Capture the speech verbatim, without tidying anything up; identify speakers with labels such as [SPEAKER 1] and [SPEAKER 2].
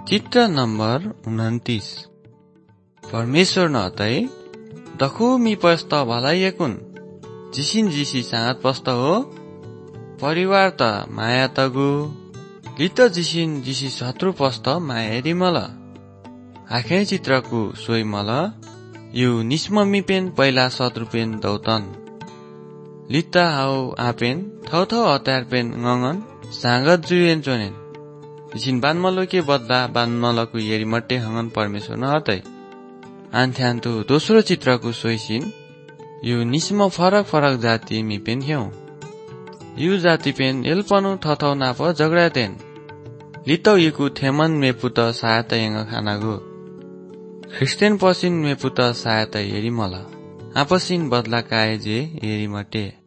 [SPEAKER 1] चित्र नम्बर उन्तिस। परमेश्वर न तै दखु मी पस्त भलाइएकुन जिसिन जिसी सांगत पस्त हो परिवार त माया तगु लित जिसिन जिसी शत्रु पस्त माया हेरी मल आखे चित्रकु सोई मल यु निस्ममी पेन पहिला शत्रु पेन दौतन लित्ता हाउ आपेन थौ थौ हतार पेन ngंगन सांगत जुयेन चोनेन जिसिन बानमलो के बदला बानमलको हेरी मट्टे हंगन परमेश्वर न हतै आन्थ्यान्तु दोस्रो चित्रको सोइसिन यु निस्म फरक फरक जाति मी पेन ह्यौ यु जाति पेन एल्पनु थथौ नाप झगडातेन लितौ यकु थेमन मेपुत सहायता यंग खानागु ख्रिस्टियन पसिन मेपुत सहायता हेरी मल आपसिन बदला काए जे हेरी मटे।